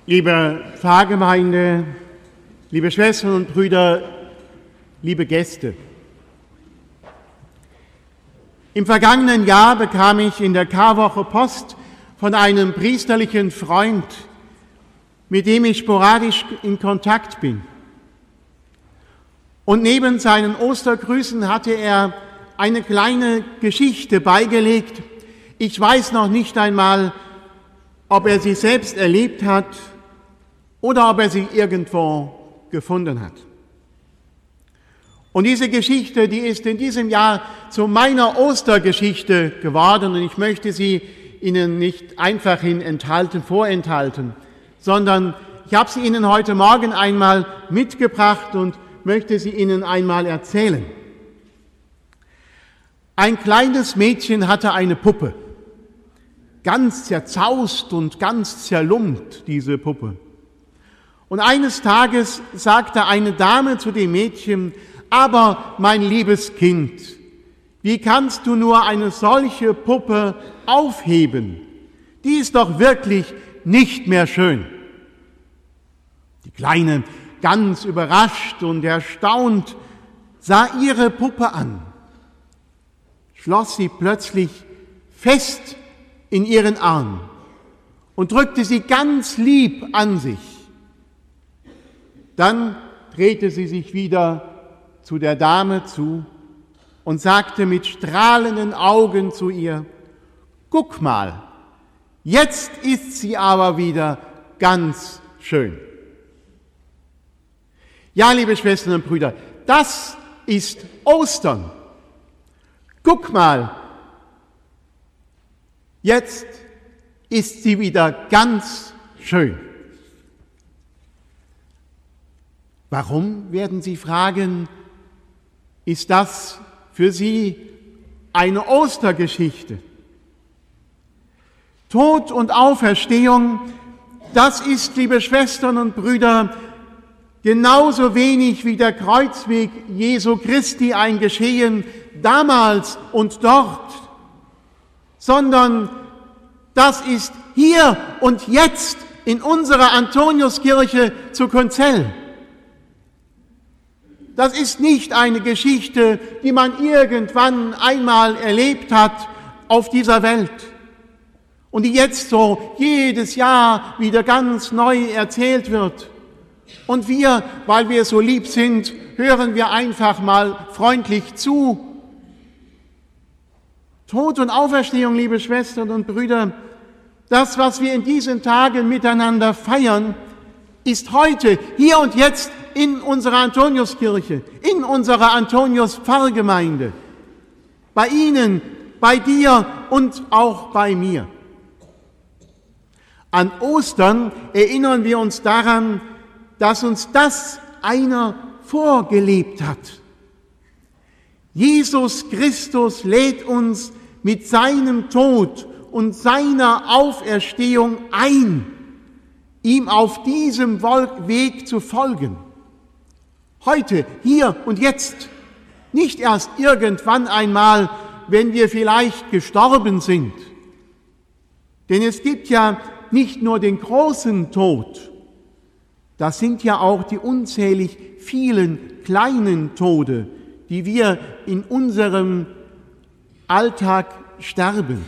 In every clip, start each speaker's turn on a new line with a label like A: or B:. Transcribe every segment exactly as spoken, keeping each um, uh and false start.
A: Liebe Pfarrgemeinde, liebe Schwestern und Brüder, liebe Gäste. Im vergangenen Jahr bekam ich in der Karwoche Post von einem priesterlichen Freund, mit dem ich sporadisch in Kontakt bin. Und neben seinen Ostergrüßen hatte er eine kleine Geschichte beigelegt. Ich weiß noch nicht einmal, ob er sie selbst erlebt hat oder ob er sie irgendwo gefunden hat. Und diese Geschichte, die ist in diesem Jahr zu meiner Ostergeschichte geworden, und ich möchte sie Ihnen nicht einfach hin enthalten, vorenthalten, sondern ich habe sie Ihnen heute Morgen einmal mitgebracht und möchte sie Ihnen einmal erzählen. Ein kleines Mädchen hatte eine Puppe, ganz zerzaust und ganz zerlumpt, diese Puppe. Und eines Tages sagte eine Dame zu dem Mädchen: Aber mein liebes Kind, wie kannst du nur eine solche Puppe aufheben? Die ist doch wirklich nicht mehr schön. Die Kleine, ganz überrascht und erstaunt, sah ihre Puppe an, schloss sie plötzlich fest in ihren Arm und drückte sie ganz lieb an sich. Dann drehte sie sich wieder zu der Dame zu und sagte mit strahlenden Augen zu ihr: Guck mal, jetzt ist sie aber wieder ganz schön. Ja, liebe Schwestern und Brüder, das ist Ostern. Guck mal, jetzt ist sie wieder ganz schön. Warum, werden Sie fragen, ist das für Sie eine Ostergeschichte? Tod und Auferstehung, das ist, liebe Schwestern und Brüder, genauso wenig wie der Kreuzweg Jesu Christi ein Geschehen damals und dort, sondern das ist hier und jetzt in unserer Antoniuskirche zu Konzell. Das ist nicht eine Geschichte, die man irgendwann einmal erlebt hat auf dieser Welt und die jetzt so jedes Jahr wieder ganz neu erzählt wird. Und wir, weil wir so lieb sind, hören wir einfach mal freundlich zu. Tod und Auferstehung, liebe Schwestern und Brüder, das, was wir in diesen Tagen miteinander feiern, ist heute, hier und jetzt in unserer Antoniuskirche, in unserer Antonius-Pfarrgemeinde, bei Ihnen, bei dir und auch bei mir. An Ostern erinnern wir uns daran, dass uns das einer vorgelebt hat. Jesus Christus lädt uns mit seinem Tod und seiner Auferstehung ein, ihm auf diesem Weg zu folgen. Heute, hier und jetzt, nicht erst irgendwann einmal, wenn wir vielleicht gestorben sind. Denn es gibt ja nicht nur den großen Tod, das sind ja auch die unzählig vielen kleinen Tode, die wir in unserem Alltag sterben.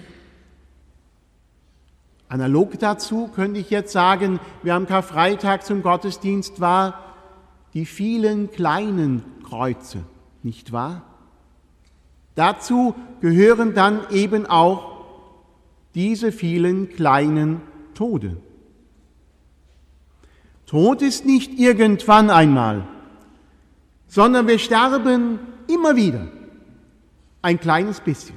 A: Analog dazu könnte ich jetzt sagen, wer am Karfreitag zum Gottesdienst war, die vielen kleinen Kreuze, nicht wahr? Dazu gehören dann eben auch diese vielen kleinen Tode. Tod ist nicht irgendwann einmal, sondern wir sterben immer wieder, ein kleines bisschen.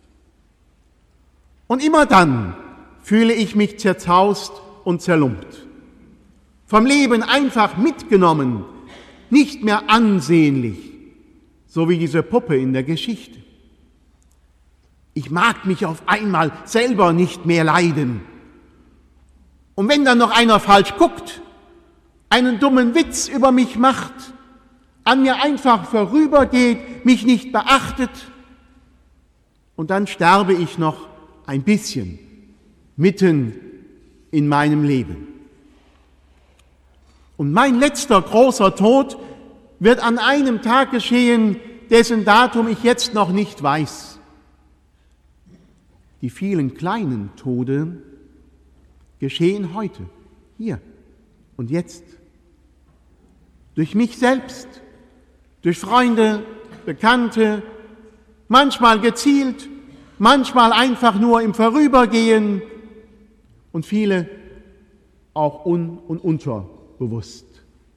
A: Und immer dann fühle ich mich zerzaust und zerlumpt, vom Leben einfach mitgenommen, nicht mehr ansehnlich, so wie diese Puppe in der Geschichte. Ich mag mich auf einmal selber nicht mehr leiden. Und wenn dann noch einer falsch guckt, einen dummen Witz über mich macht, an mir einfach vorübergeht, mich nicht beachtet, und dann sterbe ich noch ein bisschen mitten in meinem Leben. Und mein letzter großer Tod wird an einem Tag geschehen, dessen Datum ich jetzt noch nicht weiß. Die vielen kleinen Tode geschehen heute, hier und jetzt. Durch mich selbst, durch Freunde, Bekannte, manchmal gezielt, manchmal einfach nur im Vorübergehen und viele auch un- und unterbewusst.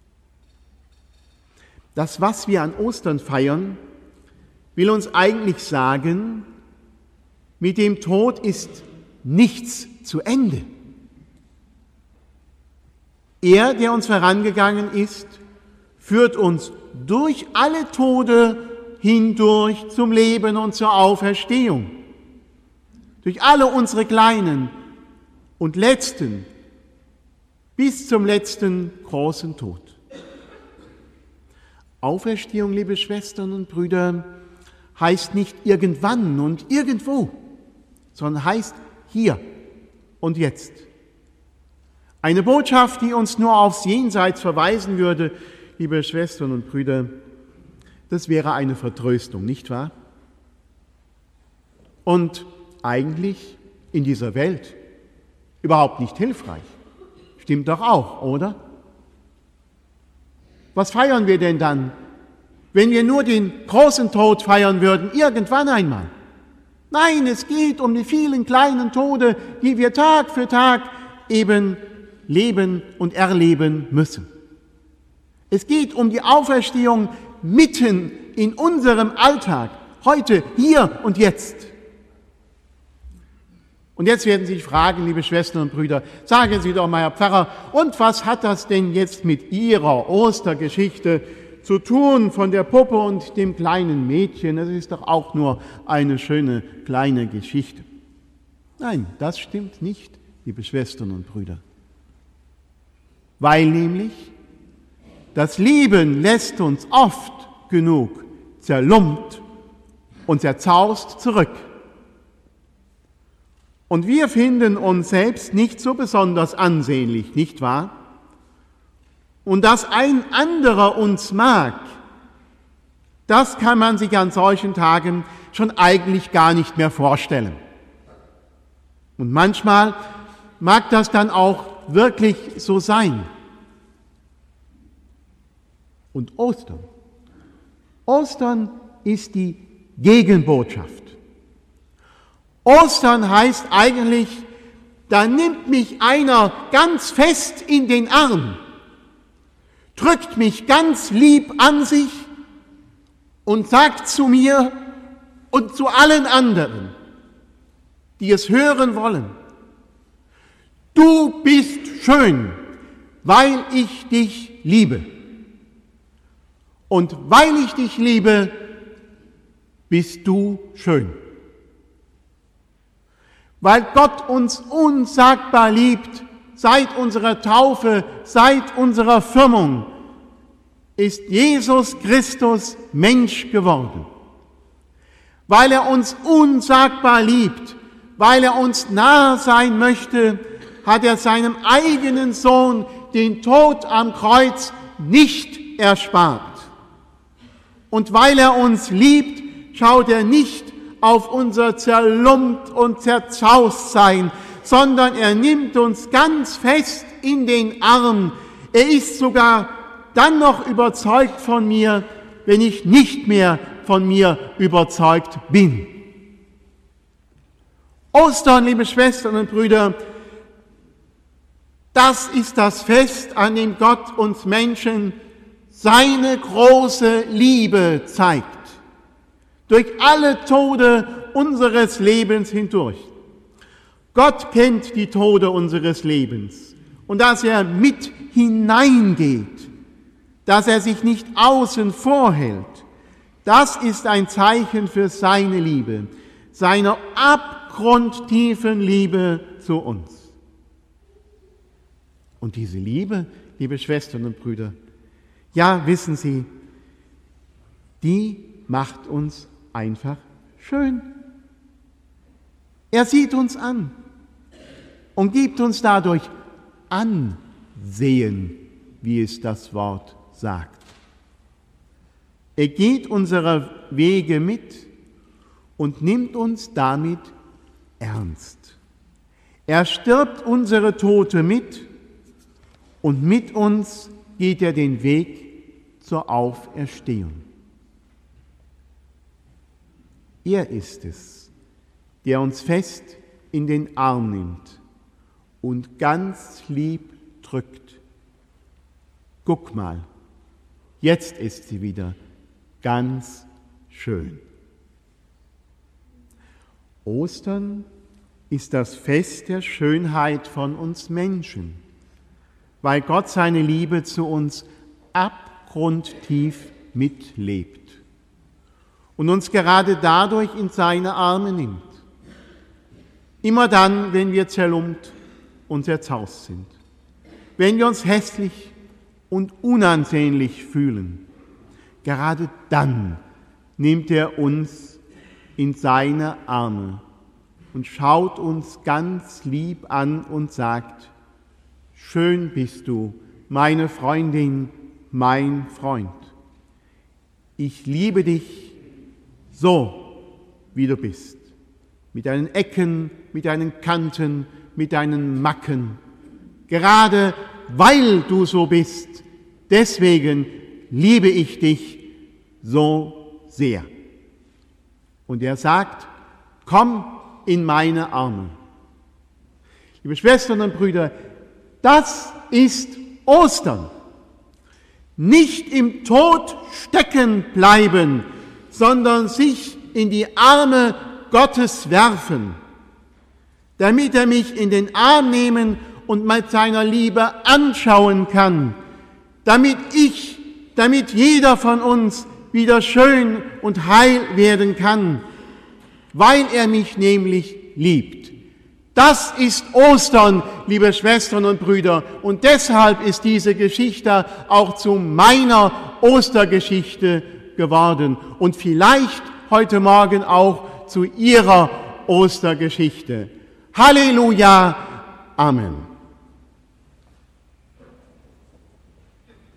A: Das, was wir an Ostern feiern, will uns eigentlich sagen, mit dem Tod ist nichts zu Ende. Er, der uns vorangegangen ist, führt uns durch alle Tode hindurch zum Leben und zur Auferstehung. Durch alle unsere kleinen und letzten, bis zum letzten großen Tod. Auferstehung, liebe Schwestern und Brüder, heißt nicht irgendwann und irgendwo, sondern heißt hier und jetzt. Eine Botschaft, die uns nur aufs Jenseits verweisen würde, liebe Schwestern und Brüder, das wäre eine Vertröstung, nicht wahr? Und eigentlich in dieser Welt überhaupt nicht hilfreich. Stimmt doch auch, oder? Was feiern wir denn dann, wenn wir nur den großen Tod feiern würden, irgendwann einmal? Nein, es geht um die vielen kleinen Tode, die wir Tag für Tag eben leben und erleben müssen. Es geht um die Auferstehung mitten in unserem Alltag, heute, hier und jetzt. Und jetzt werden Sie sich fragen, liebe Schwestern und Brüder, sagen Sie doch mal, Herr Pfarrer, und was hat das denn jetzt mit Ihrer Ostergeschichte zu tun von der Puppe und dem kleinen Mädchen? Das ist doch auch nur eine schöne kleine Geschichte. Nein, das stimmt nicht, liebe Schwestern und Brüder. Weil nämlich das Leben lässt uns oft genug zerlumpt und zerzaust zurück. Und wir finden uns selbst nicht so besonders ansehnlich, nicht wahr? Und dass ein anderer uns mag, das kann man sich an solchen Tagen schon eigentlich gar nicht mehr vorstellen. Und manchmal mag das dann auch wirklich so sein. Und Ostern. Ostern ist die Gegenbotschaft. Ostern heißt eigentlich, da nimmt mich einer ganz fest in den Arm, drückt mich ganz lieb an sich und sagt zu mir und zu allen anderen, die es hören wollen, du bist schön, weil ich dich liebe. Und weil ich dich liebe, bist du schön. Weil Gott uns unsagbar liebt, seit unserer Taufe, seit unserer Firmung, ist Jesus Christus Mensch geworden. Weil er uns unsagbar liebt, weil er uns nahe sein möchte, hat er seinem eigenen Sohn den Tod am Kreuz nicht erspart. Und weil er uns liebt, schaut er nicht auf unser zerlumpt und zerzaust sein, sondern er nimmt uns ganz fest in den Arm. Er ist sogar dann noch überzeugt von mir, wenn ich nicht mehr von mir überzeugt bin. Ostern, liebe Schwestern und Brüder, das ist das Fest, an dem Gott uns Menschen seine große Liebe zeigt. Durch alle Tode unseres Lebens hindurch. Gott kennt die Tode unseres Lebens und dass er mit hineingeht, dass er sich nicht außen vor hält, das ist ein Zeichen für seine Liebe, seine abgrundtiefen Liebe zu uns. Und diese Liebe, liebe Schwestern und Brüder, ja, wissen Sie, die macht uns einfach schön. Er sieht uns an und gibt uns dadurch Ansehen. wie es das Wort sagt. Er geht unsere Wege mit und nimmt uns damit ernst. Er stirbt unsere Tote mit und mit uns geht er den Weg zur Auferstehung. Er ist es, der uns fest in den Arm nimmt und ganz lieb drückt. Guck mal, jetzt ist sie wieder ganz schön. Ostern ist das Fest der Schönheit von uns Menschen, weil Gott seine Liebe zu uns abgrundtief mitlebt und uns gerade dadurch in seine Arme nimmt. Immer dann, wenn wir zerlumpt und zerzaust sind, wenn wir uns hässlich und unansehnlich fühlen, gerade dann nimmt er uns in seine Arme und schaut uns ganz lieb an und sagt: Schön bist du, meine Freundin, mein Freund. Ich liebe dich so, wie du bist, mit deinen Ecken, mit deinen Kanten, mit deinen Macken. Gerade weil du so bist, deswegen liebe ich dich so sehr. Und er sagt: Komm in meine Arme. Liebe Schwestern und Brüder, das ist Ostern. Nicht im Tod stecken bleiben, sondern sich in die Arme Gottes werfen, damit er mich in den Arm nehmen und mit seiner Liebe anschauen kann, damit ich, damit jeder von uns wieder schön und heil werden kann, weil er mich nämlich liebt. Das ist Ostern, liebe Schwestern und Brüder, und deshalb ist diese Geschichte auch zu meiner Ostergeschichte geworden und vielleicht heute Morgen auch zu Ihrer Ostergeschichte. Halleluja, Amen.